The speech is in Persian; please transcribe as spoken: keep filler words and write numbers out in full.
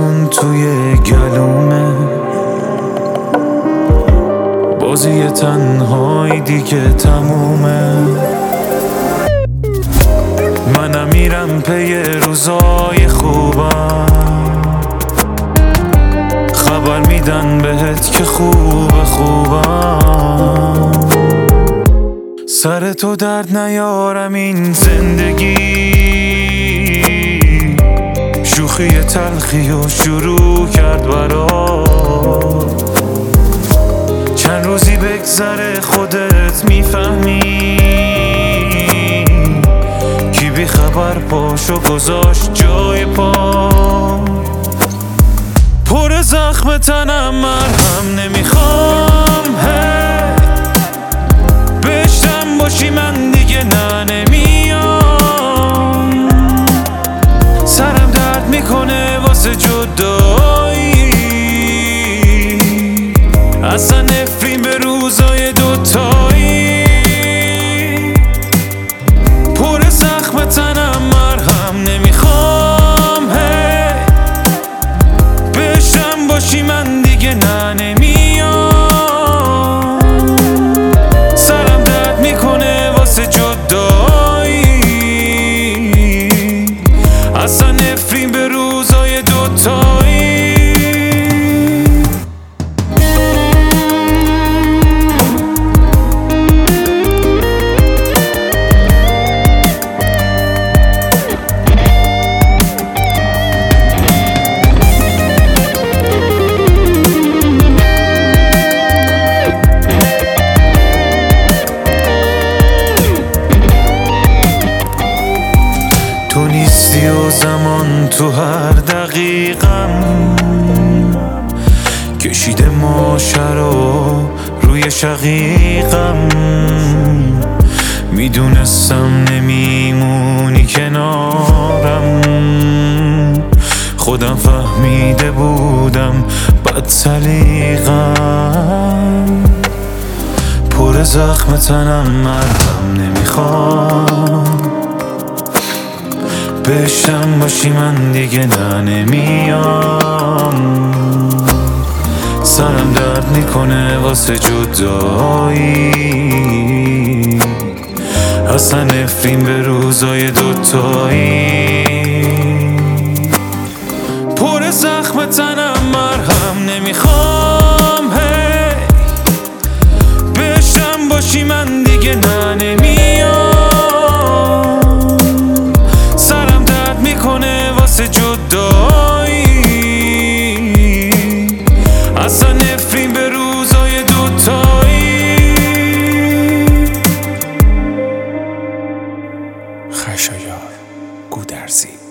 جون توی گلومه، بازی تنهایی دیگه تمومه. منم میرم پی روزای خوبم، خبر میدن بهت که خوب خوبم. سر تو درد نیارم این زندگی، شوخی تلخی و شروع کرد برات. چند روزی بگذره خودت میفهمی، کی بی خبر پاشو گذاشت جای پا. پر زخم تنم مرهم نمیخوام، هی بشتم باشی من دیگه نه نمیام. سرم درد میکنه واسه جدایی، اصلا نفرین به روزای دوتایی. پر زخم تنم مرهم نمیخوام، هی بشتم باشی من دیگه نه نمیام. سرم درد میکنه واسه جدایی، اصلا نفرین به روزای دوتایی. تو نیستی و زمان تو هر دقیقم کشیده ماجرا روی شقیقم. میدونستم نمیمونی کنارم، خودم فهمیده بودم بد سلیقم. پر زخم تنم مرهم نمیخوام، بشتم باشی من دیگه نه نمیام. سرم درد میکنه واسه جدایی، اصلا نفرین به روزای دوتایی. پر زخم تنم مرهم نمیخوام، هی بشتم باشی من دیگه نه نمیام. جدایی، اصلا نفرین به روزای دوتایی. خشایار گودرزی.